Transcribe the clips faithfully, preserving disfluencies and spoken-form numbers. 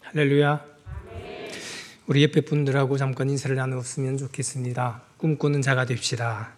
할렐루야. 우리 옆에 분들하고 잠깐 인사를 나누었으면 좋겠습니다. 꿈꾸는 자가 됩시다.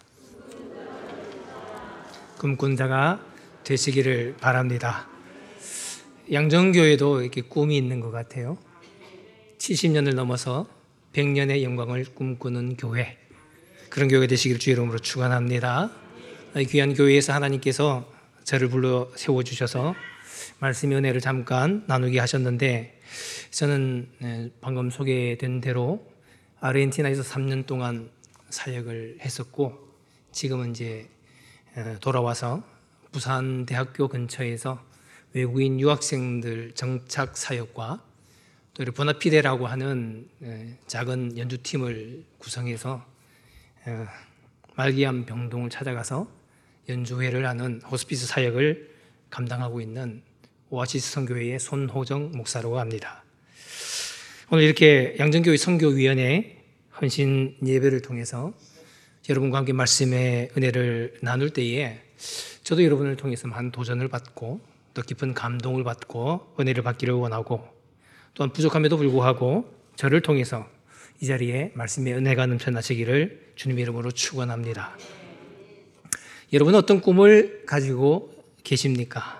꿈꾸는 자가 되시기를 바랍니다. 양정교회도 이렇게 꿈이 있는 것 같아요. 칠십 년을 넘어서 백 년의 영광을 꿈꾸는 교회, 그런 교회 되시기를 주의 이름으로 축원합니다. 귀한 교회에서 하나님께서 저를 불러 세워주셔서 말씀의 은혜를 잠깐 나누게 하셨는데, 저는 방금 소개된 대로 아르헨티나에서 삼 년 동안 사역을 했었고, 지금은 이제 돌아와서 부산대학교 근처에서 외국인 유학생들 정착 사역과 또 이렇게 보나피데라고 하는 작은 연주팀을 구성해서 말기암 병동을 찾아가서 연주회를 하는 호스피스 사역을 감당하고 있는 오아시스 선교회의 손호정 목사라고 합니다. 오늘 이렇게 양정교회 선교위원회 헌신 예배를 통해서 여러분과 함께 말씀의 은혜를 나눌 때에 저도 여러분을 통해서 많은 도전을 받고 또 깊은 감동을 받고 은혜를 받기를 원하고, 또한 부족함에도 불구하고 저를 통해서 이 자리에 말씀의 은혜가 넘쳐나시기를 주님의 이름으로 축원합니다. 여러분은 어떤 꿈을 가지고 계십니까?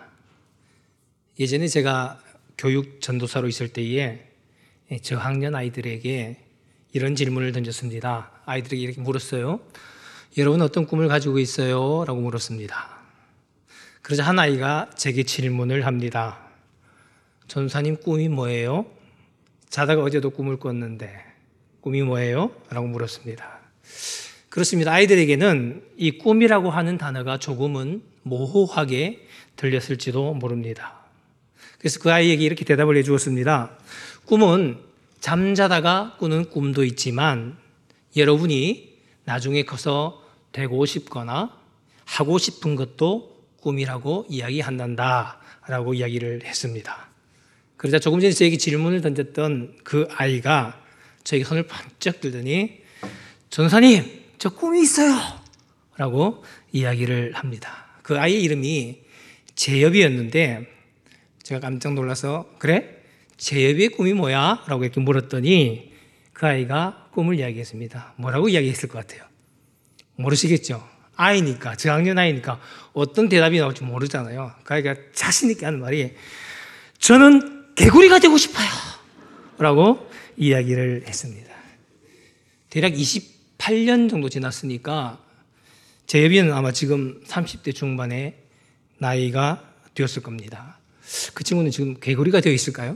예전에 제가 교육 전도사로 있을 때에 저학년 아이들에게 이런 질문을 던졌습니다. 아이들에게 이렇게 물었어요. 여러분 어떤 꿈을 가지고 있어요? 라고 물었습니다. 그러자 한 아이가 제게 질문을 합니다. 전사님 꿈이 뭐예요? 자다가 어제도 꿈을 꿨는데 꿈이 뭐예요? 라고 물었습니다. 그렇습니다. 아이들에게는 이 꿈이라고 하는 단어가 조금은 모호하게 들렸을지도 모릅니다. 그래서 그 아이에게 이렇게 대답을 해주었습니다. 꿈은 잠자다가 꾸는 꿈도 있지만 여러분이 나중에 커서 되고 싶거나 하고 싶은 것도 꿈이라고 이야기한단다 라고 이야기를 했습니다. 그러자 조금 전에 저에게 질문을 던졌던 그 아이가 저에게 손을 번쩍 들더니 전사님 저 꿈이 있어요 라고 이야기를 합니다. 그 아이의 이름이 재엽이었는데 제가 깜짝 놀라서 그래? 재엽이의 꿈이 뭐야? 라고 이렇게 물었더니 그 아이가 꿈을 이야기했습니다. 뭐라고 이야기했을 것 같아요? 모르시겠죠? 아이니까, 저학년 아이니까 어떤 대답이 나올지 모르잖아요. 그 아이가 자신 있게 하는 말이 저는 개구리가 되고 싶어요 라고 이야기를 했습니다. 대략 이십팔 년 정도 지났으니까 재엽이는 아마 지금 삼십 대 중반의 나이가 되었을 겁니다. 그 친구는 지금 개구리가 되어 있을까요?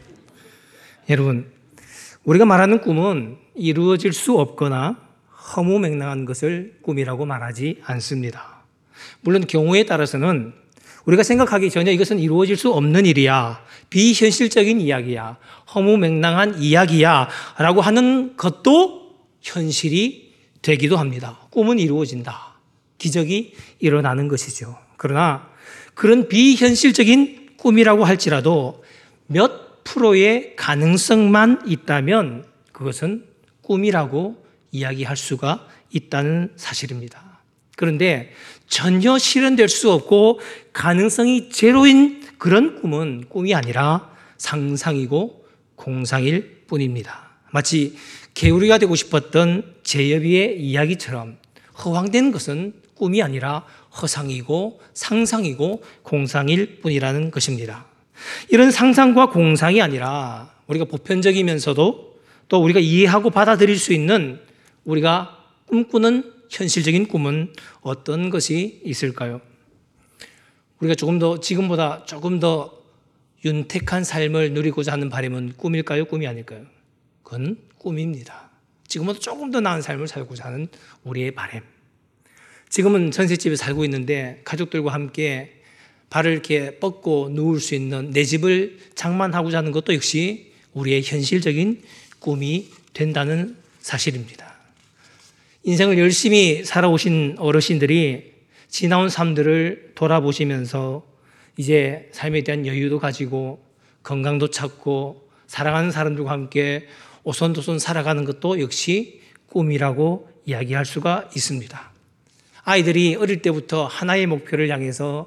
여러분, 우리가 말하는 꿈은 이루어질 수 없거나 허무맹랑한 것을 꿈이라고 말하지 않습니다. 물론 경우에 따라서는 우리가 생각하기 전에 이것은 이루어질 수 없는 일이야, 비현실적인 이야기야, 허무맹랑한 이야기야 라고 하는 것도 현실이 되기도 합니다. 꿈은 이루어진다. 기적이 일어나는 것이죠. 그러나 그런 비현실적인 꿈이라고 할지라도 몇 프로의 가능성만 있다면 그것은 꿈이라고 이야기할 수가 있다는 사실입니다. 그런데 전혀 실현될 수 없고 가능성이 제로인 그런 꿈은 꿈이 아니라 상상이고 공상일 뿐입니다. 마치 개구리가 되고 싶었던 재엽이의 이야기처럼 허황된 것은 꿈이 아니라 허상이고 상상이고 공상일 뿐이라는 것입니다. 이런 상상과 공상이 아니라 우리가 보편적이면서도 또 우리가 이해하고 받아들일 수 있는 우리가 꿈꾸는 현실적인 꿈은 어떤 것이 있을까요? 우리가 조금 더 지금보다 조금 더 윤택한 삶을 누리고자 하는 바람은 꿈일까요? 꿈이 아닐까요? 그건 꿈입니다. 지금보다 조금 더 나은 삶을 살고자 하는 우리의 바람. 지금은 전셋집에 살고 있는데 가족들과 함께 발을 이렇게 뻗고 누울 수 있는 내 집을 장만하고자 하는 것도 역시 우리의 현실적인 꿈이 된다는 사실입니다. 인생을 열심히 살아오신 어르신들이 지나온 삶들을 돌아보시면서 이제 삶에 대한 여유도 가지고 건강도 찾고 사랑하는 사람들과 함께 오손도손 살아가는 것도 역시 꿈이라고 이야기할 수가 있습니다. 아이들이 어릴 때부터 하나의 목표를 향해서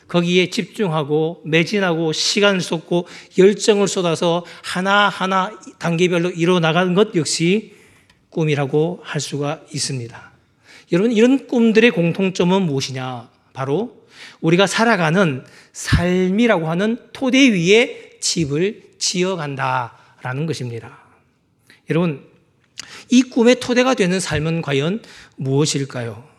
거기에 집중하고 매진하고 시간을 쏟고 열정을 쏟아서 하나하나 단계별로 이루어 나가는 것 역시 꿈이라고 할 수가 있습니다. 여러분, 이런 꿈들의 공통점은 무엇이냐? 바로 우리가 살아가는 삶이라고 하는 토대 위에 집을 지어간다라는 것입니다. 여러분, 이 꿈의 토대가 되는 삶은 과연 무엇일까요?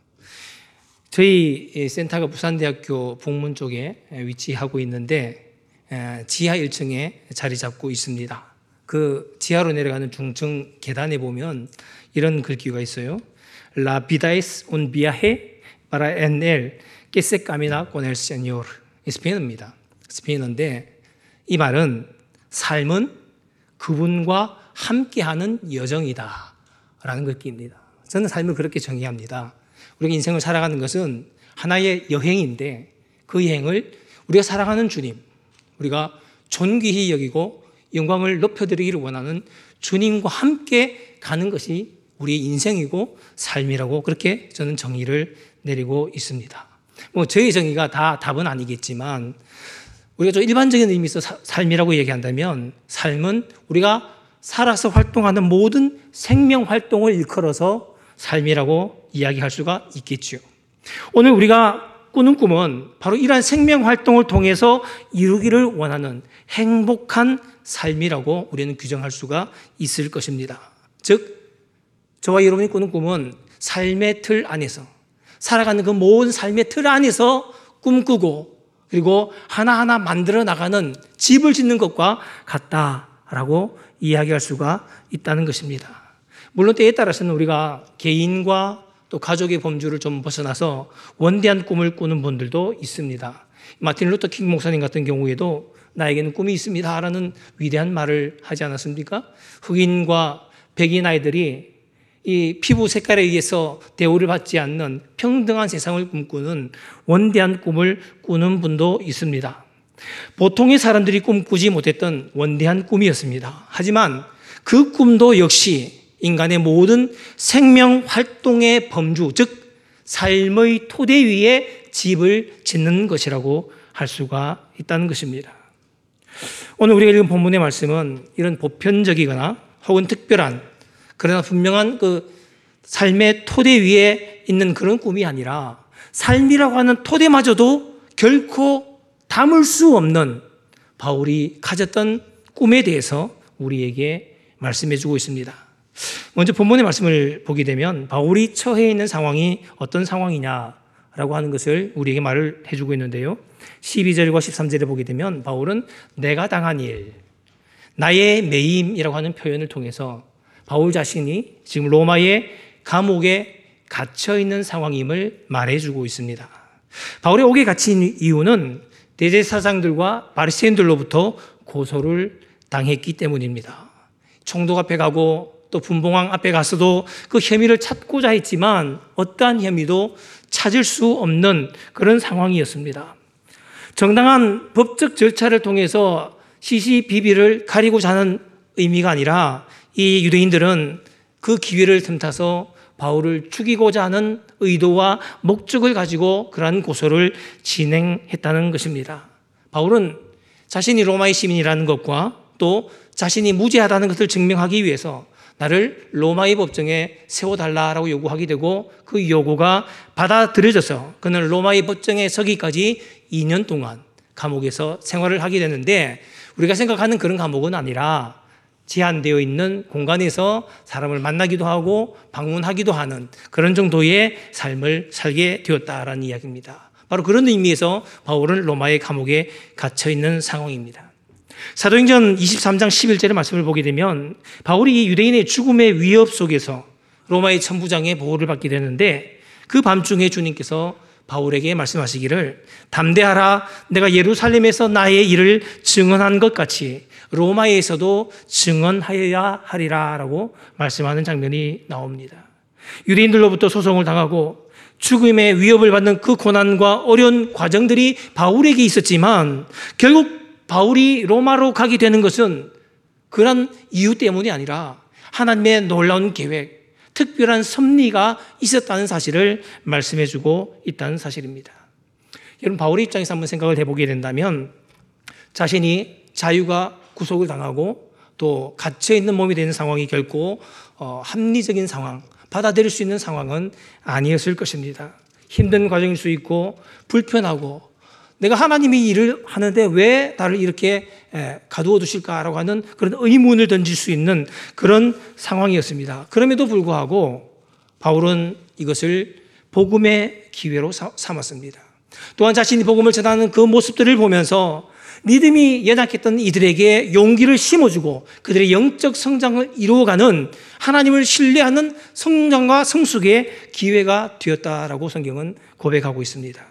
저희 센터가 부산대학교 북문 쪽에 위치하고 있는데 지하 일 층에 자리 잡고 있습니다. 그 지하로 내려가는 중층 계단에 보면 이런 글귀가 있어요. La vida es un viaje para en él que se camina con el Señor. 스페인어입니다. 스페인어인데 이 말은 삶은 그분과 함께하는 여정이다 라는 글귀입니다. 저는 삶을 그렇게 정의합니다. 우리가 인생을 살아가는 것은 하나의 여행인데 그 여행을 우리가 살아가는 주님, 우리가 존귀히 여기고 영광을 높여드리기를 원하는 주님과 함께 가는 것이 우리의 인생이고 삶이라고 그렇게 저는 정의를 내리고 있습니다. 뭐 저의 정의가 다 답은 아니겠지만 우리가 좀 일반적인 의미에서 사, 삶이라고 얘기한다면 삶은 우리가 살아서 활동하는 모든 생명 활동을 일컬어서 삶이라고 이야기할 수가 있겠죠. 오늘 우리가 꾸는 꿈은 바로 이러한 생명 활동을 통해서 이루기를 원하는 행복한 삶이라고 우리는 규정할 수가 있을 것입니다. 즉, 저와 여러분이 꾸는 꿈은 삶의 틀 안에서 살아가는 그 모든 삶의 틀 안에서 꿈꾸고 그리고 하나하나 만들어 나가는 집을 짓는 것과 같다라고 이야기할 수가 있다는 것입니다. 물론 때에 따라서는 우리가 개인과 또 가족의 범주를 좀 벗어나서 원대한 꿈을 꾸는 분들도 있습니다. 마틴 루터 킹 목사님 같은 경우에도 나에게는 꿈이 있습니다 라는 위대한 말을 하지 않았습니까? 흑인과 백인 아이들이 이 피부 색깔에 의해서 대우를 받지 않는 평등한 세상을 꿈꾸는 원대한 꿈을 꾸는 분도 있습니다. 보통의 사람들이 꿈꾸지 못했던 원대한 꿈이었습니다. 하지만 그 꿈도 역시 인간의 모든 생명 활동의 범주, 즉 삶의 토대 위에 집을 짓는 것이라고 할 수가 있다는 것입니다. 오늘 우리가 읽은 본문의 말씀은 이런 보편적이거나 혹은 특별한 그러나 분명한 그 삶의 토대 위에 있는 그런 꿈이 아니라 삶이라고 하는 토대마저도 결코 담을 수 없는 바울이 가졌던 꿈에 대해서 우리에게 말씀해 주고 있습니다. 먼저 본문의 말씀을 보게 되면 바울이 처해 있는 상황이 어떤 상황이냐라고 하는 것을 우리에게 말을 해주고 있는데요. 십이 절과 십삼 절에 보게 되면 바울은 내가 당한 일, 나의 매임이라고 하는 표현을 통해서 바울 자신이 지금 로마의 감옥에 갇혀 있는 상황임을 말해주고 있습니다. 바울이 옥에 갇힌 이유는 대제사장들과 바리새인들로부터 고소를 당했기 때문입니다. 총독 앞에 가고 또 분봉왕 앞에 가서도 그 혐의를 찾고자 했지만 어떠한 혐의도 찾을 수 없는 그런 상황이었습니다. 정당한 법적 절차를 통해서 시시비비를 가리고자 하는 의미가 아니라 이 유대인들은 그 기회를 틈타서 바울을 죽이고자 하는 의도와 목적을 가지고 그러한 고소를 진행했다는 것입니다. 바울은 자신이 로마의 시민이라는 것과 또 자신이 무죄하다는 것을 증명하기 위해서 나를 로마의 법정에 세워달라고 요구하게 되고 그 요구가 받아들여져서 그는 로마의 법정에 서기까지 이 년 동안 감옥에서 생활을 하게 되는데 우리가 생각하는 그런 감옥은 아니라 제한되어 있는 공간에서 사람을 만나기도 하고 방문하기도 하는 그런 정도의 삶을 살게 되었다라는 이야기입니다. 바로 그런 의미에서 바울은 로마의 감옥에 갇혀 있는 상황입니다. 사도행전 이십삼 장 십일 절의 말씀을 보게 되면 바울이 유대인의 죽음의 위협 속에서 로마의 천부장의 보호를 받게 되는데 그 밤중에 주님께서 바울에게 말씀하시기를 담대하라, 내가 예루살렘에서 나의 일을 증언한 것 같이 로마에서도 증언하여야 하리라 라고 말씀하는 장면이 나옵니다. 유대인들로부터 소송을 당하고 죽음의 위협을 받는 그 고난과 어려운 과정들이 바울에게 있었지만 결국 바울이 로마로 가게 되는 것은 그런 이유 때문이 아니라 하나님의 놀라운 계획, 특별한 섭리가 있었다는 사실을 말씀해주고 있다는 사실입니다. 여러분, 바울의 입장에서 한번 생각을 해보게 된다면 자신이 자유가 구속을 당하고 또 갇혀있는 몸이 되는 상황이 결코 어, 합리적인 상황, 받아들일 수 있는 상황은 아니었을 것입니다. 힘든 과정일 수 있고 불편하고 내가 하나님이 일을 하는데 왜 나를 이렇게 가두어 두실까라고 하는 그런 의문을 던질 수 있는 그런 상황이었습니다. 그럼에도 불구하고 바울은 이것을 복음의 기회로 삼았습니다. 또한 자신이 복음을 전하는 그 모습들을 보면서 믿음이 연약했던 이들에게 용기를 심어주고 그들의 영적 성장을 이루어가는 하나님을 신뢰하는 성장과 성숙의 기회가 되었다라고 성경은 고백하고 있습니다.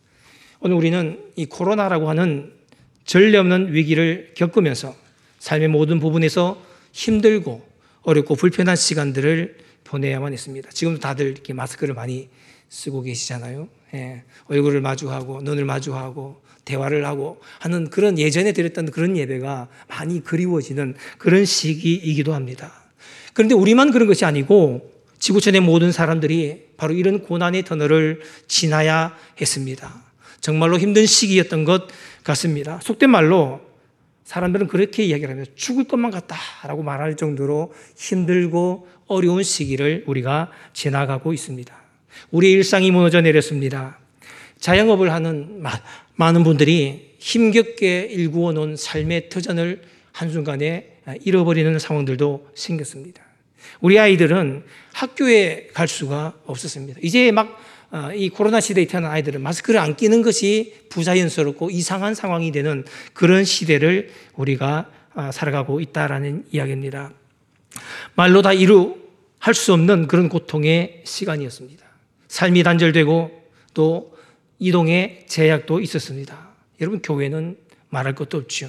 오늘 우리는 이 코로나라고 하는 전례 없는 위기를 겪으면서 삶의 모든 부분에서 힘들고 어렵고 불편한 시간들을 보내야만 했습니다. 지금도 다들 이렇게 마스크를 많이 쓰고 계시잖아요. 예, 얼굴을 마주하고 눈을 마주하고 대화를 하고 하는 그런 예전에 드렸던 그런 예배가 많이 그리워지는 그런 시기이기도 합니다. 그런데 우리만 그런 것이 아니고 지구촌의 모든 사람들이 바로 이런 고난의 터널을 지나야 했습니다. 정말로 힘든 시기였던 것 같습니다. 속된 말로 사람들은 그렇게 이야기를 하면서 죽을 것만 같다라고 말할 정도로 힘들고 어려운 시기를 우리가 지나가고 있습니다. 우리의 일상이 무너져 내렸습니다. 자영업을 하는 많은 분들이 힘겹게 일구어 놓은 삶의 터전을 한순간에 잃어버리는 상황들도 생겼습니다. 우리 아이들은 학교에 갈 수가 없었습니다. 이제 막 이 코로나 시대에 태어난 아이들은 마스크를 안 끼는 것이 부자연스럽고 이상한 상황이 되는 그런 시대를 우리가 살아가고 있다라는 이야기입니다. 말로 다 이루할 수 없는 그런 고통의 시간이었습니다. 삶이 단절되고 또 이동의 제약도 있었습니다. 여러분, 교회는 말할 것도 없죠.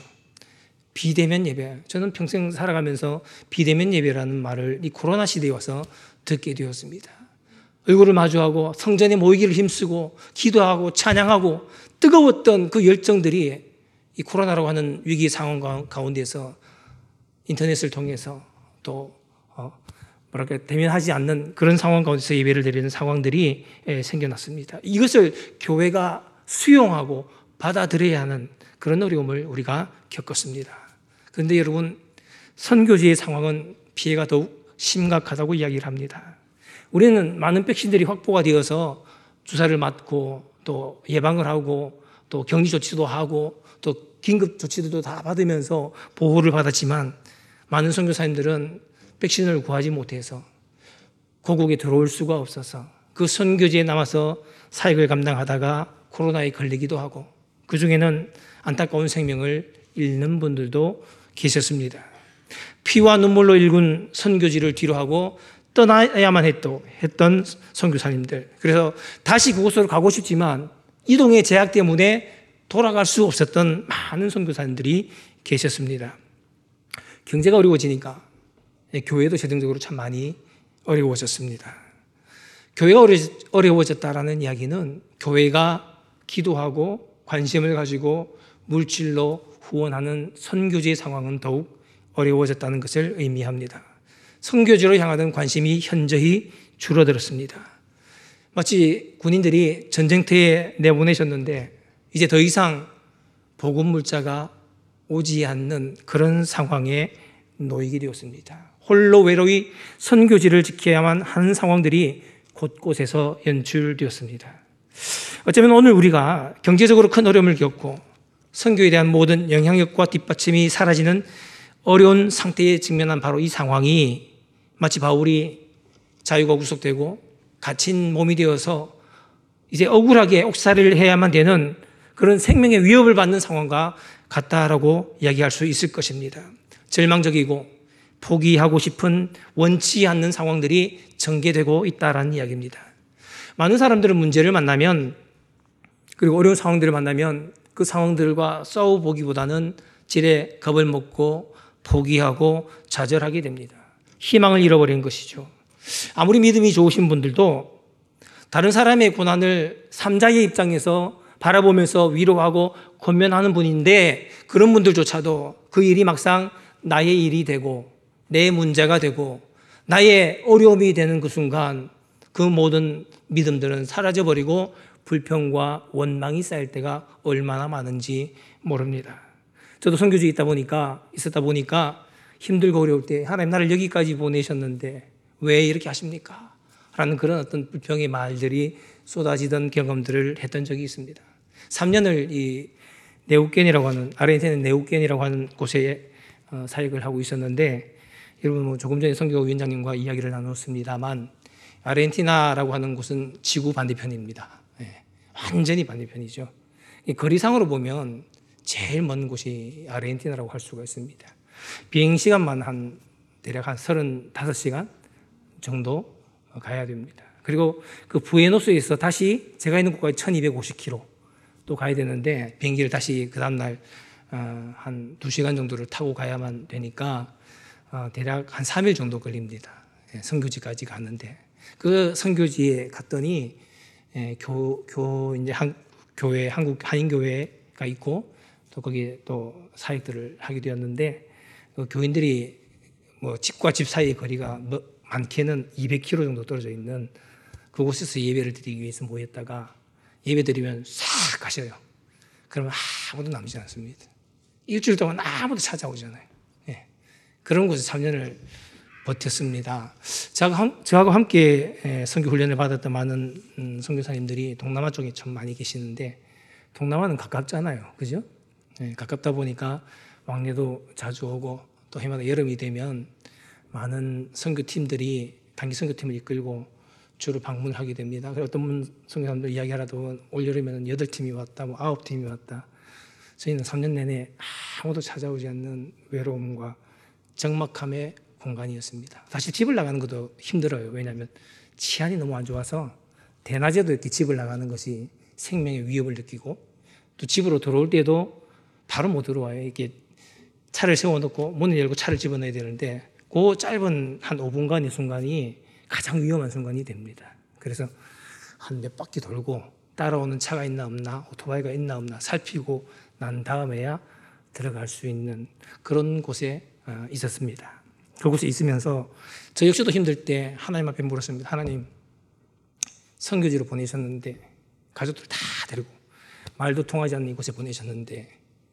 비대면 예배. 저는 평생 살아가면서 비대면 예배라는 말을 이 코로나 시대에 와서 듣게 되었습니다. 얼굴을 마주하고 성전에 모이기를 힘쓰고 기도하고 찬양하고 뜨거웠던 그 열정들이 이 코로나라고 하는 위기 상황 가운데서 인터넷을 통해서 또 어 뭐랄까 대면하지 않는 그런 상황 가운데서 예배를 드리는 상황들이 생겨났습니다. 이것을 교회가 수용하고 받아들여야 하는 그런 어려움을 우리가 겪었습니다. 그런데 여러분, 선교지의 상황은 피해가 더욱 심각하다고 이야기를 합니다. 우리는 많은 백신들이 확보가 되어서 주사를 맞고 또 예방을 하고 또 격리 조치도 하고 또 긴급 조치들도 다 받으면서 보호를 받았지만 많은 선교사님들은 백신을 구하지 못해서 고국에 들어올 수가 없어서 그 선교지에 남아서 사역을 감당하다가 코로나에 걸리기도 하고 그 중에는 안타까운 생명을 잃는 분들도 계셨습니다. 피와 눈물로 일군 선교지를 뒤로하고 떠나야만 했던 선교사님들, 그래서 다시 그곳으로 가고 싶지만 이동의 제약 때문에 돌아갈 수 없었던 많은 선교사님들이 계셨습니다. 경제가 어려워지니까 교회도 재정적으로 참 많이 어려워졌습니다. 교회가 어려워졌다라는 이야기는 교회가 기도하고 관심을 가지고 물질로 후원하는 선교지의 상황은 더욱 어려워졌다는 것을 의미합니다. 선교지로 향하던 관심이 현저히 줄어들었습니다. 마치 군인들이 전쟁터에 내보내셨는데 이제 더 이상 복음 물자가 오지 않는 그런 상황에 놓이게 되었습니다. 홀로 외로이 선교지를 지켜야만 하는 상황들이 곳곳에서 연출되었습니다. 어쩌면 오늘 우리가 경제적으로 큰 어려움을 겪고 선교에 대한 모든 영향력과 뒷받침이 사라지는 어려운 상태에 직면한 바로 이 상황이 마치 바울이 자유가 구속되고 갇힌 몸이 되어서 이제 억울하게 옥살이를 해야만 되는 그런 생명의 위협을 받는 상황과 같다라고 이야기할 수 있을 것입니다. 절망적이고 포기하고 싶은 원치 않는 상황들이 전개되고 있다라는 이야기입니다. 많은 사람들은 문제를 만나면 그리고 어려운 상황들을 만나면 그 상황들과 싸워보기보다는 지레 겁을 먹고 포기하고 좌절하게 됩니다. 희망을 잃어버린 것이죠. 아무리 믿음이 좋으신 분들도 다른 사람의 고난을 삼자의 입장에서 바라보면서 위로하고 권면하는 분인데 그런 분들조차도 그 일이 막상 나의 일이 되고 내 문제가 되고 나의 어려움이 되는 그 순간 그 모든 믿음들은 사라져버리고 불평과 원망이 쌓일 때가 얼마나 많은지 모릅니다. 저도 선교지에 있다 보니까 있었다 보니까 힘들고 어려울 때 하나님 나를 여기까지 보내셨는데 왜 이렇게 하십니까? 라는 그런 어떤 불평의 말들이 쏟아지던 경험들을 했던 적이 있습니다. 삼 년을 이 네우켄이라고 하는 아르헨티나의 네우켄이라고 하는 곳에 어, 사역을 하고 있었는데 여러분 뭐 조금 전에 선교위원장님과 이야기를 나눴습니다만 아르헨티나라고 하는 곳은 지구 반대편입니다. 네, 완전히 반대편이죠. 거리상으로 보면 제일 먼 곳이 아르헨티나라고 할 수가 있습니다. 비행 시간만 한 대략 한 서른다섯 시간 정도 가야 됩니다. 그리고 그 부에노스에서 다시 제가 있는 곳까지 천이백오십 킬로미터 또 가야 되는데 비행기를 다시 그 다음날 한 두 시간 정도를 타고 가야만 되니까 대략 한 삼 일 정도 걸립니다. 선교지까지 가는데 그 선교지에 갔더니 교, 교 이제 한, 교회 한국 한인교회가 있고 또 거기에 또 사역들을 하게 되었는데 그 교인들이 뭐 집과 집 사이의 거리가 뭐 많게는 이백 킬로미터 정도 떨어져 있는 그곳에서 예배를 드리기 위해서 모였다가 예배 드리면 싹 가셔요. 그러면 아무도 남지 않습니다. 일주일 동안 아무도 찾아오잖아요. 예. 그런 곳에 삼 년을 버텼습니다. 저하고 함께 선교 훈련을 받았던 많은 선교사님들이 동남아 쪽에 참 많이 계시는데 동남아는 가깝잖아요. 그죠? 예, 가깝다 보니까 왕래도 자주 오고 또 해마다 여름이 되면 많은 선교팀들이 단기 선교팀을 이끌고 주로 방문을 하게 됩니다. 그래서 어떤 분 선교사님들 이야기하라도 보면 올여름에는 여덟 팀이 왔다, 뭐 아홉 팀이 왔다. 저희는 삼 년 내내 아무도 찾아오지 않는 외로움과 적막함의 공간이었습니다. 사실 집을 나가는 것도 힘들어요. 왜냐하면 치안이 너무 안 좋아서 대낮에도 이렇게 집을 나가는 것이 생명의 위협을 느끼고 또 집으로 들어올 때도 바로 못 들어와요. 이렇게 차를 세워놓고 문을 열고 차를 집어넣어야 되는데 그 짧은 한 오 분간의 순간이 가장 위험한 순간이 됩니다. 그래서 한 몇 바퀴 돌고 따라오는 차가 있나 없나 오토바이가 있나 없나 살피고 난 다음에야 들어갈 수 있는 그런 곳에 있었습니다. 그곳에 있으면서 저 역시도 힘들 때 하나님 앞에 물었습니다. 하나님, 선교지로 보내셨는데 가족들 다 데리고 말도 통하지 않는 이곳에 보내셨는데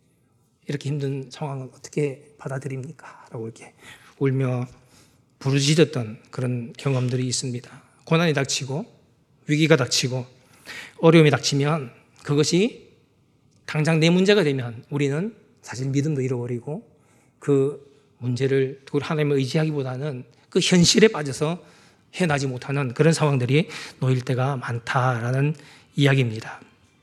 이렇게 힘든 상황을 어떻게 받아들입니까? 라고 이렇게 울며 부르짖었던 그런 경험들이 있습니다. 고난이 닥치고 위기가 닥치고 어려움이 닥치면 그것이 당장 내 문제가 되면 우리는 사실 믿음도 잃어버리고 그 문제를 그걸 하나님을 의지하기보다는 그 현실에 빠져서 해나지 못하는 그런 상황들이 놓일 때가 많다라는 이야기입니다.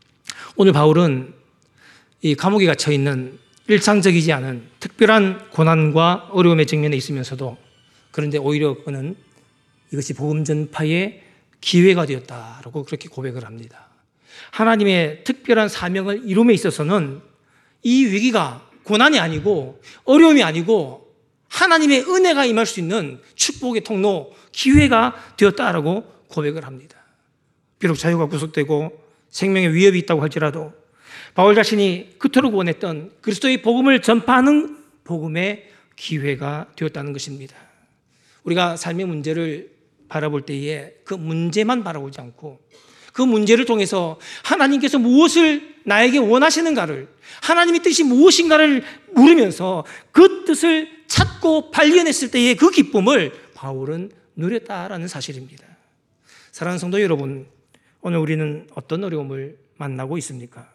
오늘 바울은 이 감옥에 갇혀 있는 일상적이지 않은 특별한 고난과 어려움의 직면에 있으면서도 그런데 오히려 그는 이것이 복음 전파의 기회가 되었다라고 그렇게 고백을 합니다. 하나님의 특별한 사명을 이룸에 있어서는 이 위기가 고난이 아니고 어려움이 아니고 하나님의 은혜가 임할 수 있는 축복의 통로, 기회가 되었다라고 고백을 합니다. 비록 자유가 구속되고 생명의 위협이 있다고 할지라도 바울 자신이 그토록 원했던 그리스도의 복음을 전파하는 복음의 기회가 되었다는 것입니다. 우리가 삶의 문제를 바라볼 때에 그 문제만 바라보지 않고 그 문제를 통해서 하나님께서 무엇을 나에게 원하시는가를, 하나님의 뜻이 무엇인가를 물으면서 그 뜻을 찾고 발견했을 때의 그 기쁨을 바울은 누렸다라는 사실입니다. 사랑하는 성도 여러분, 오늘 우리는 어떤 어려움을 만나고 있습니까?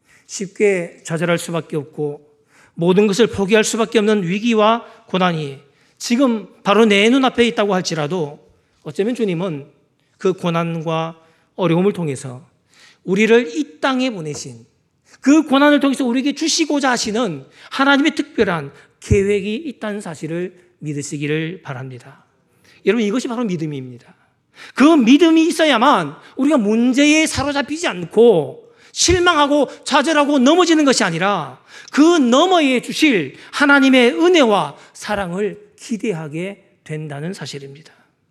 쉽게 좌절할 수밖에 없고 모든 것을 포기할 수밖에 없는 위기와 고난이 지금 바로 내 눈앞에 있다고 할지라도 어쩌면 주님은 그 고난과 어려움을 통해서 우리를 이 땅에 보내신 그 고난을 통해서 우리에게 주시고자 하시는 하나님의 특별한 계획이 있다는 사실을 믿으시기를 바랍니다. 여러분, 이것이 바로 믿음입니다. 그 믿음이 있어야만 우리가 문제에 사로잡히지 않고 실망하고 좌절하고 넘어지는 것이 아니라 그 너머에 주실 하나님의 은혜와 사랑을 기대하게 된다는 사실입니다.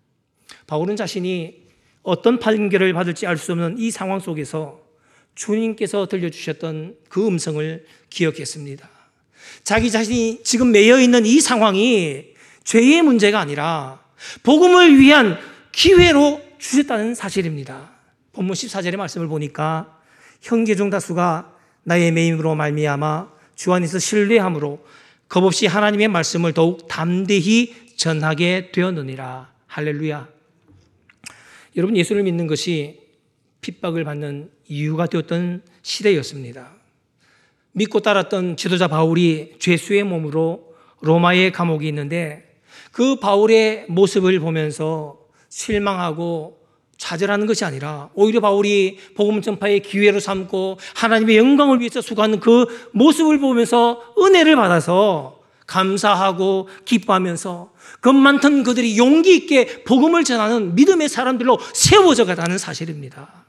바울은 자신이 어떤 판결을 받을지 알 수 없는 이 상황 속에서 주님께서 들려주셨던 그 음성을 기억했습니다. 자기 자신이 지금 매여 있는 이 상황이 죄의 문제가 아니라 복음을 위한 기회로 주셨다는 사실입니다. 본문 십사 절의 말씀을 보니까 형제 중 다수가 나의 매임으로 말미암아 주 안에서 신뢰함으로 겁없이 하나님의 말씀을 더욱 담대히 전하게 되었느니라. 할렐루야. 여러분, 예수를 믿는 것이 핍박을 받는 이유가 되었던 시대였습니다. 믿고 따랐던 지도자 바울이 죄수의 몸으로 로마의 감옥에 있는데 그 바울의 모습을 보면서 실망하고 좌절하는 것이 아니라 오히려 바울이 복음 전파의 기회로 삼고 하나님의 영광을 위해서 수고하는 그 모습을 보면서 은혜를 받아서 감사하고 기뻐하면서 겁 많던 그들이 용기 있게 복음을 전하는 믿음의 사람들로 세워져 가다는 사실입니다.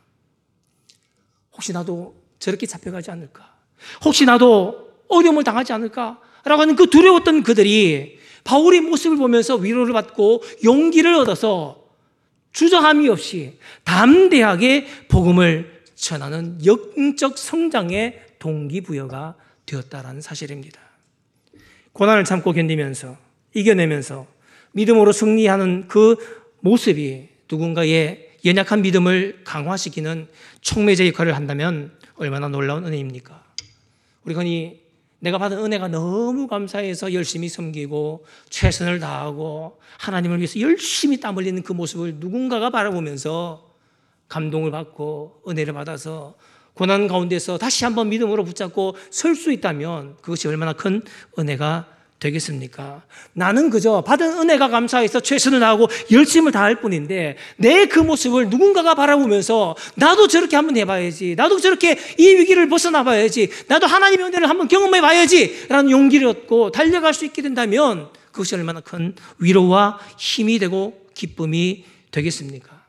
혹시 나도 저렇게 잡혀가지 않을까? 혹시 나도 어려움을 당하지 않을까라고 하는 그 두려웠던 그들이 바울의 모습을 보면서 위로를 받고 용기를 얻어서 주저함이 없이 담대하게 복음을 전하는 영적 성장의 동기부여가 되었다는 사실입니다. 고난을 참고 견디면서 이겨내면서 믿음으로 승리하는 그 모습이 누군가의 연약한 믿음을 강화시키는 촉매제 역할을 한다면 얼마나 놀라운 은혜입니까? 우리 흔히 내가 받은 은혜가 너무 감사해서 열심히 섬기고 최선을 다하고 하나님을 위해서 열심히 땀 흘리는 그 모습을 누군가가 바라보면서 감동을 받고 은혜를 받아서 고난 가운데서 다시 한번 믿음으로 붙잡고 설 수 있다면 그것이 얼마나 큰 은혜가 되겠습니까? 나는 그저 받은 은혜가 감사해서 최선을 다하고 열심을 다할 뿐인데 내 그 모습을 누군가가 바라보면서 나도 저렇게 한번 해봐야지, 나도 저렇게 이 위기를 벗어나 봐야지, 나도 하나님의 은혜를 한번 경험해 봐야지 라는 용기를 얻고 달려갈 수 있게 된다면 그것이 얼마나 큰 위로와 힘이 되고 기쁨이 되겠습니까?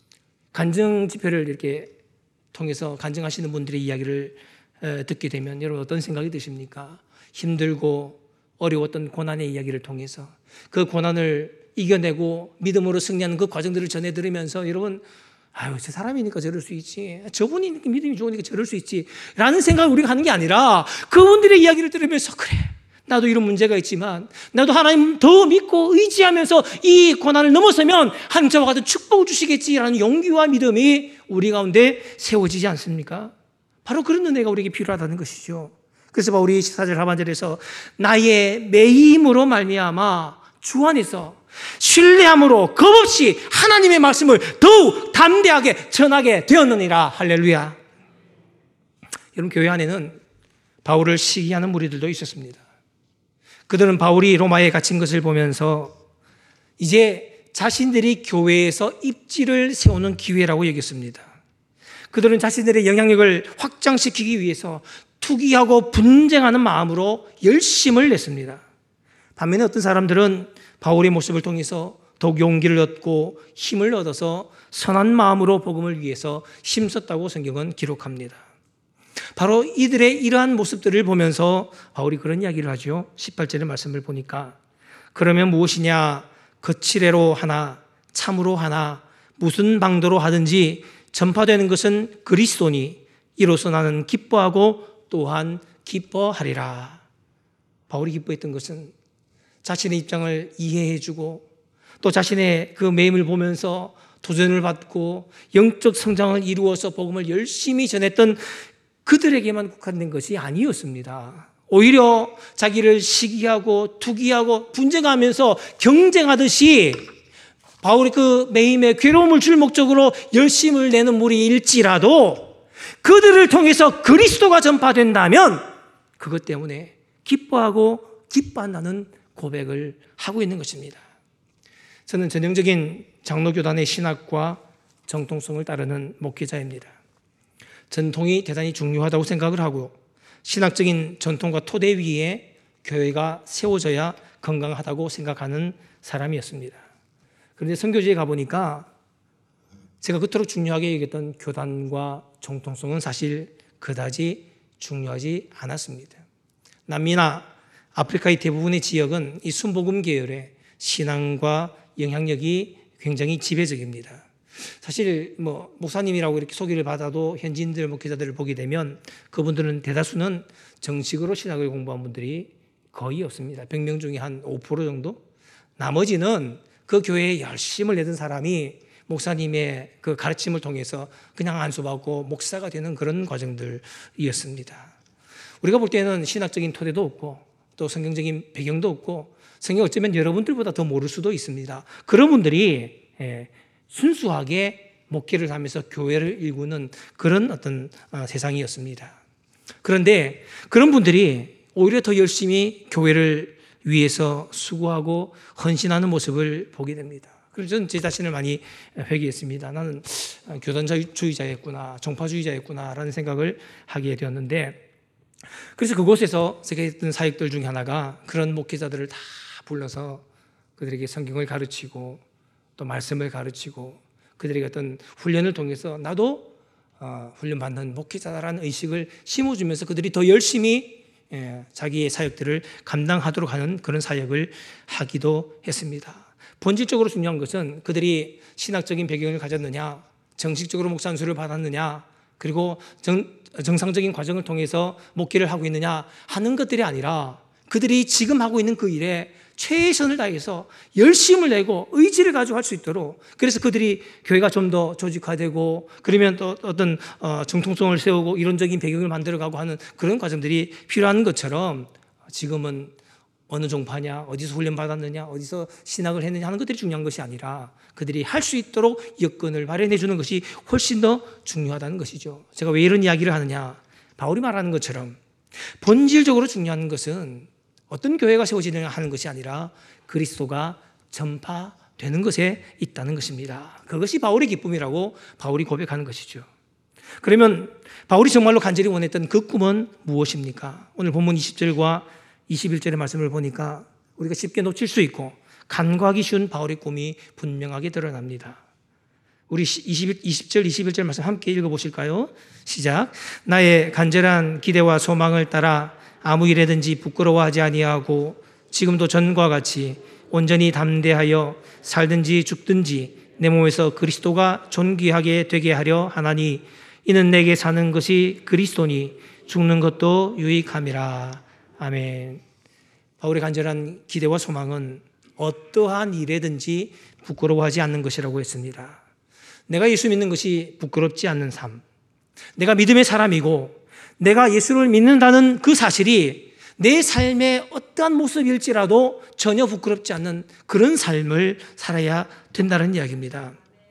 간증 집회를 이렇게 통해서 간증하시는 분들의 이야기를 듣게 되면 여러분 어떤 생각이 드십니까? 힘들고 어려웠던 고난의 이야기를 통해서 그 고난을 이겨내고 믿음으로 승리하는 그 과정들을 전해 들으면서 여러분, 아유, 저 사람이니까 저럴 수 있지, 저분이 믿음이 좋으니까 저럴 수 있지 라는 생각을 우리가 하는 게 아니라 그분들의 이야기를 들으면서 그래, 나도 이런 문제가 있지만 나도 하나님 더 믿고 의지하면서 이 고난을 넘어서면 하나님 저와 같은 축복을 주시겠지라는 용기와 믿음이 우리 가운데 세워지지 않습니까? 바로 그런 은혜가 우리에게 필요하다는 것이죠. 그래서 바울이 십사 절 하반절에서 나의 매임으로 말미암아 주 안에서 신뢰함으로 겁없이 하나님의 말씀을 더욱 담대하게 전하게 되었느니라. 할렐루야. 여러분, 교회 안에는 바울을 시기하는 무리들도 있었습니다. 그들은 바울이 로마에 갇힌 것을 보면서 이제 자신들이 교회에서 입지를 세우는 기회라고 여겼습니다. 그들은 자신들의 영향력을 확장시키기 위해서 투기하고 분쟁하는 마음으로 열심을 냈습니다. 반면에 어떤 사람들은 바울의 모습을 통해서 더욱 용기를 얻고 힘을 얻어서 선한 마음으로 복음을 위해서 힘썼다고 성경은 기록합니다. 바로 이들의 이러한 모습들을 보면서 바울이 그런 이야기를 하죠. 십팔 절의 말씀을 보니까 그러면 무엇이냐, 거칠애로 하나 참으로 하나 무슨 방도로 하든지 전파되는 것은 그리스도니 이로써 나는 기뻐하고 또한 기뻐하리라. 바울이 기뻐했던 것은 자신의 입장을 이해해주고 또 자신의 그 매임을 보면서 도전을 받고 영적 성장을 이루어서 복음을 열심히 전했던 그들에게만 국한된 것이 아니었습니다. 오히려 자기를 시기하고 투기하고 분쟁하면서 경쟁하듯이 바울이 그 매임에 괴로움을 줄 목적으로 열심을 내는 무리일지라도 그들을 통해서 그리스도가 전파된다면 그것 때문에 기뻐하고 기뻐한다는 고백을 하고 있는 것입니다. 저는 전형적인 장로교단의 신학과 정통성을 따르는 목회자입니다. 전통이 대단히 중요하다고 생각을 하고 신학적인 전통과 토대 위에 교회가 세워져야 건강하다고 생각하는 사람이었습니다. 그런데 선교지에 가보니까 제가 그토록 중요하게 여겼던 교단과 정통성은 사실 그다지 중요하지 않았습니다. 남미나 아프리카의 대부분의 지역은 이 순복음 계열의 신앙과 영향력이 굉장히 지배적입니다. 사실 뭐 목사님이라고 이렇게 소개를 받아도 현지인들 목회자들을 보게 되면 그분들은 대다수는 정식으로 신학을 공부한 분들이 거의 없습니다. 백 명 중에 한 오 퍼센트 정도? 나머지는 그 교회에 열심을 내던 사람이 목사님의 그 가르침을 통해서 그냥 안수받고 목사가 되는 그런 과정들이었습니다. 우리가 볼 때는 신학적인 토대도 없고 또 성경적인 배경도 없고 성경 어쩌면 여러분들보다 더 모를 수도 있습니다. 그런 분들이 순수하게 목회를 하면서 교회를 일구는 그런 어떤 세상이었습니다. 그런데 그런 분들이 오히려 더 열심히 교회를 위해서 수고하고 헌신하는 모습을 보게 됩니다. 그래서 저는 제 자신을 많이 회개했습니다. 나는 교단주의자였구나, 종파주의자였구나 라는 생각을 하게 되었는데, 그래서 그곳에서 제가 했던 사역들 중에 하나가 그런 목회자들을 다 불러서 그들에게 성경을 가르치고 또 말씀을 가르치고 그들에게 어떤 훈련을 통해서 나도 훈련받는 목회자라는 의식을 심어주면서 그들이 더 열심히 자기의 사역들을 감당하도록 하는 그런 사역을 하기도 했습니다. 본질적으로 중요한 것은 그들이 신학적인 배경을 가졌느냐, 정식적으로 목사 안수를 받았느냐, 그리고 정, 정상적인 과정을 통해서 목회를 하고 있느냐 하는 것들이 아니라 그들이 지금 하고 있는 그 일에 최선을 다해서 열심을 내고 의지를 가지고 할 수 있도록, 그래서 그들이 교회가 좀 더 조직화되고 그러면 또 어떤 정통성을 세우고 이론적인 배경을 만들어가고 하는 그런 과정들이 필요한 것처럼 지금은 어느 종파냐, 어디서 훈련받았느냐, 어디서 신학을 했느냐 하는 것들이 중요한 것이 아니라 그들이 할 수 있도록 여건을 마련해 주는 것이 훨씬 더 중요하다는 것이죠. 제가 왜 이런 이야기를 하느냐, 바울이 말하는 것처럼 본질적으로 중요한 것은 어떤 교회가 세워지느냐 하는 것이 아니라 그리스도가 전파되는 것에 있다는 것입니다. 그것이 바울의 기쁨이라고 바울이 고백하는 것이죠. 그러면 바울이 정말로 간절히 원했던 그 꿈은 무엇입니까? 오늘 본문 이십 절과 이십일 절의 말씀을 보니까 우리가 쉽게 놓칠 수 있고 간과하기 쉬운 바울의 꿈이 분명하게 드러납니다. 우리 이십 절, 이십일 절 말씀 함께 읽어보실까요? 시작. 나의 간절한 기대와 소망을 따라 아무 일에든지 부끄러워하지 아니하고 지금도 전과 같이 온전히 담대하여 살든지 죽든지 내 몸에서 그리스도가 존귀하게 되게 하려 하나니 이는 내게 사는 것이 그리스도니 죽는 것도 유익함이라. 아멘. 바울의 간절한 기대와 소망은 어떠한 일에든지 부끄러워하지 않는 것이라고 했습니다. 내가 예수 믿는 것이 부끄럽지 않는 삶, 내가 믿음의 사람이고 내가 예수를 믿는다는 그 사실이 내 삶의 어떠한 모습일지라도 전혀 부끄럽지 않는 그런 삶을 살아야 된다는 이야기입니다.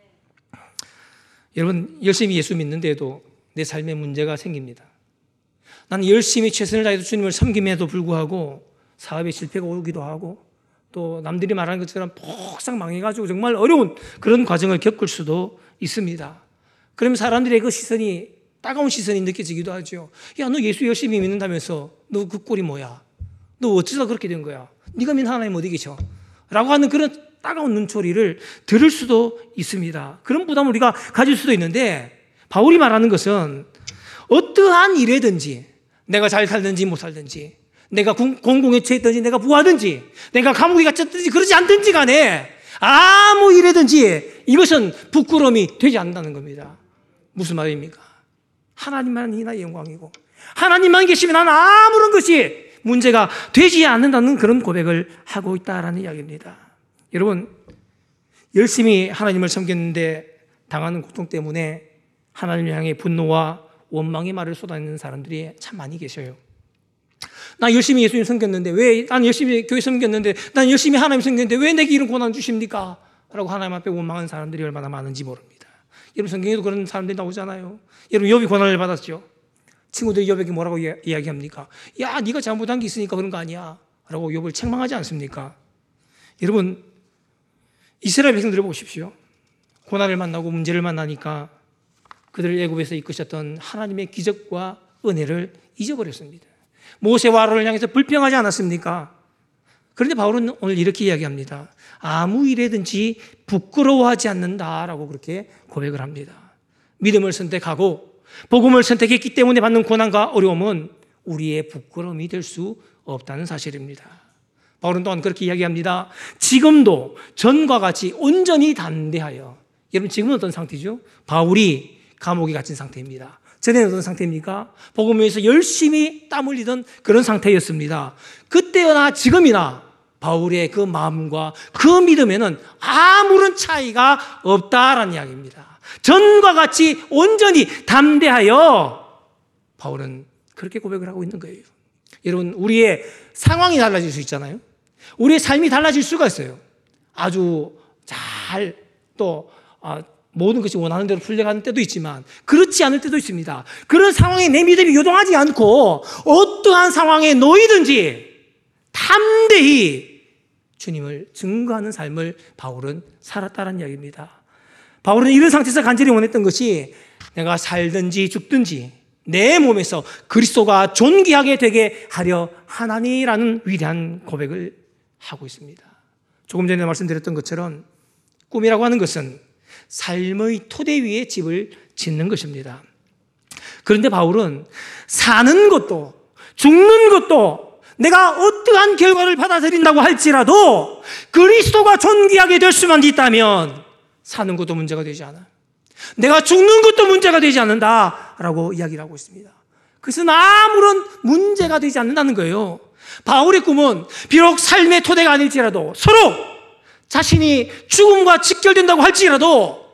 여러분, 열심히 예수 믿는데도 내 삶에 문제가 생깁니다. 나는 열심히 최선을 다해서 주님을 섬김에도 불구하고 사업에 실패가 오기도 하고 또 남들이 말하는 것처럼 폭삭 망해가지고 정말 어려운 그런 과정을 겪을 수도 있습니다. 그러면 사람들의 그 시선이 따가운 시선이 느껴지기도 하죠. 야, 너 예수 열심히 믿는다면서 너 그 꼴이 뭐야? 너 어쩌다 그렇게 된 거야? 네가 믿는 하나님 어디 계셔? 라고 하는 그런 따가운 눈초리를 들을 수도 있습니다. 그런 부담을 우리가 가질 수도 있는데 바울이 말하는 것은 어떠한 일에든지 내가 잘 살든지 못 살든지 내가 공공에 처했든지 내가 부하든지 내가 감옥에 갇혔든지 그러지 않든지 간에 아무 일에든지 이것은 부끄러움이 되지 않는다는 겁니다. 무슨 말입니까? 하나님만 이 나의 영광이고 하나님만 계시면 나는 아무런 것이 문제가 되지 않는다는 그런 고백을 하고 있다라는 이야기입니다. 여러분, 열심히 하나님을 섬겼는데 당하는 고통 때문에 하나님을 향해 분노와 원망의 말을 쏟아내는 사람들이 참 많이 계셔요. 나 열심히 예수님 섬겼는데 왜, 난 열심히 교회 섬겼는데 난 열심히 하나님 섬겼는데 왜 내게 이런 고난 주십니까? 라고 하나님 앞에 원망하는 사람들이 얼마나 많은지 모릅니다. 여러분, 성경에도 그런 사람들이 나오잖아요. 여러분, 욥이 고난을 받았죠. 친구들이 욥에게 뭐라고 이야기합니까? 야, 네가 잘못한 게 있으니까 그런 거 아니야 라고 욥을 책망하지 않습니까? 여러분, 이스라엘 백성들을 보십시오. 고난을 만나고 문제를 만나니까 그들을 애굽에서 이끄셨던 하나님의 기적과 은혜를 잊어버렸습니다. 모세와 아론을 향해서 불평하지 않았습니까? 그런데 바울은 오늘 이렇게 이야기합니다. 아무 일에든지 부끄러워하지 않는다라고 그렇게 고백을 합니다. 믿음을 선택하고 복음을 선택했기 때문에 받는 고난과 어려움은 우리의 부끄러움이 될 수 없다는 사실입니다. 바울은 또한 그렇게 이야기합니다. 지금도 전과 같이 온전히 담대하여. 여러분, 지금은 어떤 상태죠? 바울이 감옥에 갇힌 상태입니다. 전에는 어떤 상태입니까? 복음을 위해서 열심히 땀 흘리던 그런 상태였습니다. 그때나 지금이나 바울의 그 마음과 그 믿음에는 아무런 차이가 없다라는 이야기입니다. 전과 같이 온전히 담대하여 바울은 그렇게 고백을 하고 있는 거예요. 여러분, 우리의 상황이 달라질 수 있잖아요. 우리의 삶이 달라질 수가 있어요. 아주 잘 또 모든 것이 원하는 대로 풀려가는 때도 있지만 그렇지 않을 때도 있습니다. 그런 상황에 내 믿음이 요동하지 않고 어떠한 상황에 놓이든지 담대히 주님을 증거하는 삶을 바울은 살았다는 이야기입니다. 바울은 이런 상태에서 간절히 원했던 것이 내가 살든지 죽든지 내 몸에서 그리스도가 존귀하게 되게 하려 하나니라는 위대한 고백을 하고 있습니다. 조금 전에 말씀드렸던 것처럼 꿈이라고 하는 것은 삶의 토대 위에 집을 짓는 것입니다. 그런데 바울은 사는 것도 죽는 것도 내가 어떠한 결과를 받아들인다고 할지라도 그리스도가 존귀하게 될 수만 있다면 사는 것도 문제가 되지 않아요. 내가 죽는 것도 문제가 되지 않는다라고 이야기를 하고 있습니다. 그것은 아무런 문제가 되지 않는다는 거예요. 바울의 꿈은 비록 삶의 토대가 아닐지라도 서로 자신이 죽음과 직결된다고 할지라도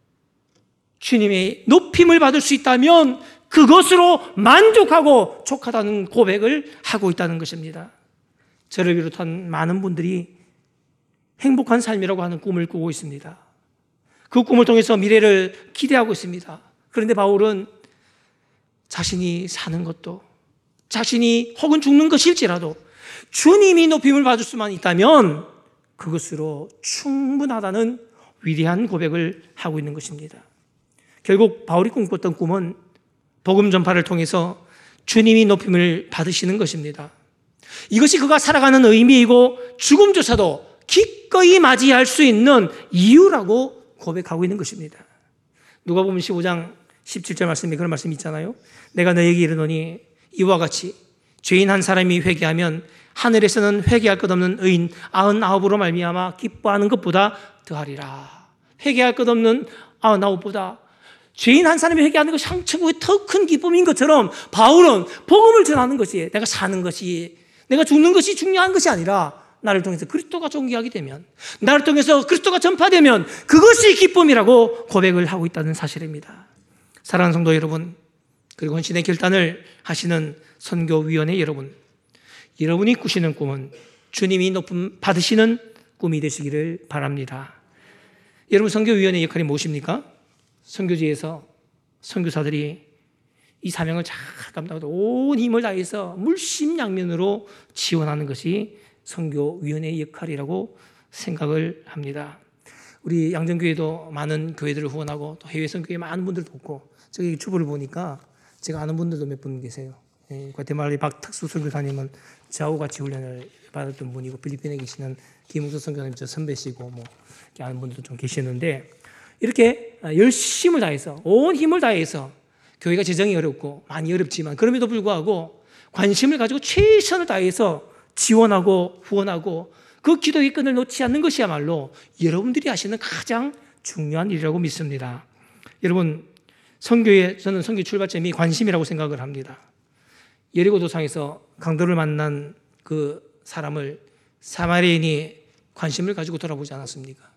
주님의 높임을 받을 수 있다면 그것으로 만족하고 족하다는 고백을 하고 있다는 것입니다. 저를 비롯한 많은 분들이 행복한 삶이라고 하는 꿈을 꾸고 있습니다. 그 꿈을 통해서 미래를 기대하고 있습니다. 그런데 바울은 자신이 사는 것도 자신이 혹은 죽는 것일지라도 주님이 높임을 받을 수만 있다면 그것으로 충분하다는 위대한 고백을 하고 있는 것입니다. 결국 바울이 꿈꿨던 꿈은 복음 전파를 통해서 주님이 높임을 받으시는 것입니다. 이것이 그가 살아가는 의미이고 죽음조차도 기꺼이 맞이할 수 있는 이유라고 고백하고 있는 것입니다. 누가복음 십오 장 십칠 절 말씀에 그런 말씀이 있잖아요. 내가 너에게 이르노니 이와 같이 죄인 한 사람이 회개하면 하늘에서는 회개할 것 없는 의인 아흔아홉으로 말미암아 기뻐하는 것보다 더하리라. 회개할 것 없는 아흔아홉보다 죄인 한 사람이 회개하는 것이 천국의 더 큰 기쁨인 것처럼 바울은 복음을 전하는 것이 내가 사는 것이 내가 죽는 것이 중요한 것이 아니라 나를 통해서 그리스도가 존귀하게 되면 나를 통해서 그리스도가 전파되면 그것이 기쁨이라고 고백을 하고 있다는 사실입니다. 사랑하는 성도 여러분, 그리고 헌신의 결단을 하시는 선교위원회 여러분, 여러분이 꾸시는 꿈은 주님이 높임 받으시는 꿈이 되시기를 바랍니다. 여러분, 선교위원회 역할이 무엇입니까? 선교지에서 선교사들이 이 사명을 잘 감당하고 온 힘을 다해서 물심양면으로 지원하는 것이 선교위원회의 역할이라고 생각을 합니다. 우리 양정교회도 많은 교회들을 후원하고 또 해외 선교회 많은 분들 돕고 저기 주부를 보니까 제가 아는 분들도 몇 분 계세요. 예, 과테말라의 박탁수 선교사님은 저하고 같이 훈련을 받았던 분이고 필리핀에 계시는 김웅수 선교사님 저 선배시고 뭐 이렇게 아는 분들도 좀 계시는데 이렇게 열심을 다해서 온 힘을 다해서 교회가 재정이 어렵고 많이 어렵지만 그럼에도 불구하고 관심을 가지고 최선을 다해서 지원하고 후원하고 그 기도의 끈을 놓지 않는 것이야말로 여러분들이 하시는 가장 중요한 일이라고 믿습니다. 여러분, 선교에 저는 선교 출발점이 관심이라고 생각을 합니다. 여리고 도상에서 강도를 만난 그 사람을 사마리아인이 관심을 가지고 돌아보지 않았습니까?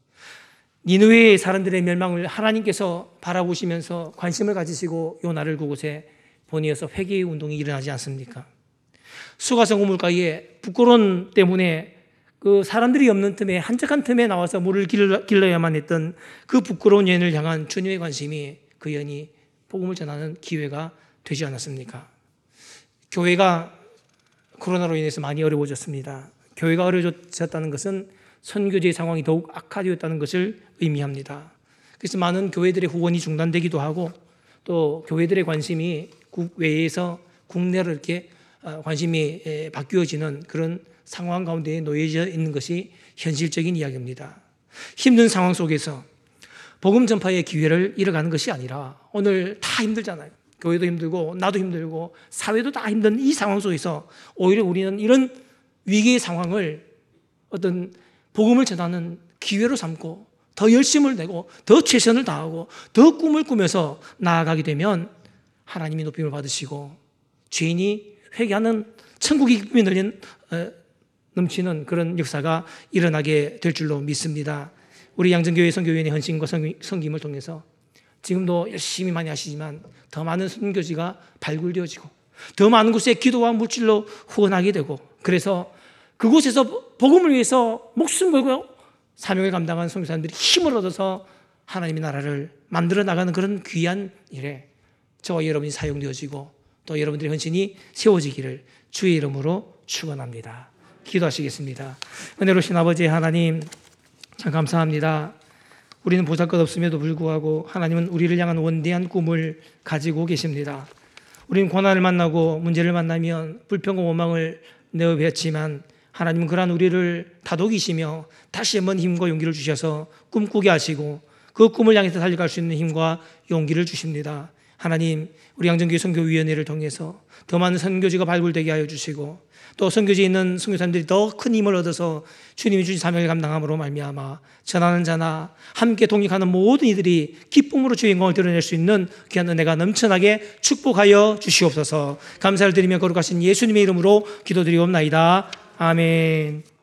니느웨의 사람들의 멸망을 하나님께서 바라보시면서 관심을 가지시고 요나를 그곳에 보내어서 회개의 운동이 일어나지 않습니까? 수가성 우물가에 부끄러움 때문에 그 사람들이 없는 틈에 한적한 틈에 나와서 물을 길러야만 했던 그 부끄러운 여인을 향한 주님의 관심이 그 여인이 복음을 전하는 기회가 되지 않았습니까? 교회가 코로나로 인해서 많이 어려워졌습니다. 교회가 어려워졌다는 것은 선교지의 상황이 더욱 악화되었다는 것을 의미합니다. 그래서 많은 교회들의 후원이 중단되기도 하고 또 교회들의 관심이 국외에서 국내로 이렇게 관심이 바뀌어지는 그런 상황 가운데 놓여져 있는 것이 현실적인 이야기입니다. 힘든 상황 속에서 복음 전파의 기회를 잃어가는 것이 아니라 오늘 다 힘들잖아요. 교회도 힘들고 나도 힘들고 사회도 다 힘든 이 상황 속에서 오히려 우리는 이런 위기의 상황을 어떤 복음을 전하는 기회로 삼고 더 열심을 내고 더 최선을 다하고 더 꿈을 꾸면서 나아가게 되면 하나님이 높임을 받으시고 죄인이 회개하는 천국의 기쁨이 열린 넘치는 그런 역사가 일어나게 될 줄로 믿습니다. 우리 양정교회 선교위원회 헌신과 섬김을 통해서 지금도 열심히 많이 하시지만 더 많은 선교지가 발굴되어지고 더 많은 곳에 기도와 물질로 후원하게 되고, 그래서 그곳에서 복음을 위해서 목숨 걸고 사명을 감당한 선교사님들이 힘을 얻어서 하나님의 나라를 만들어 나가는 그런 귀한 일에 저와 여러분이 사용되어지고 또 여러분들의 헌신이 세워지기를 주의 이름으로 축원합니다. 기도하시겠습니다. 은혜로우신 아버지 하나님, 참 감사합니다. 우리는 보잘것없음에도 불구하고 하나님은 우리를 향한 원대한 꿈을 가지고 계십니다. 우리는 고난을 만나고 문제를 만나면 불평과 원망을 내어뱉지만 하나님은 그러한 우리를 다독이시며 다시 한번 힘과 용기를 주셔서 꿈꾸게 하시고 그 꿈을 향해서 달려갈 수 있는 힘과 용기를 주십니다. 하나님, 우리 양정교회 선교위원회를 통해서 더 많은 선교지가 발굴되게 하여 주시고 또 선교지에 있는 선교사님들이 더 큰 힘을 얻어서 주님이 주신 사명을 감당함으로 말미암아 전하는 자나 함께 동역하는 모든 이들이 기쁨으로 주의 영광을 드러낼 수 있는 귀한 은혜가 넘쳐나게 축복하여 주시옵소서. 감사를 드리며 거룩하신 예수님의 이름으로 기도드리옵나이다. 아멘.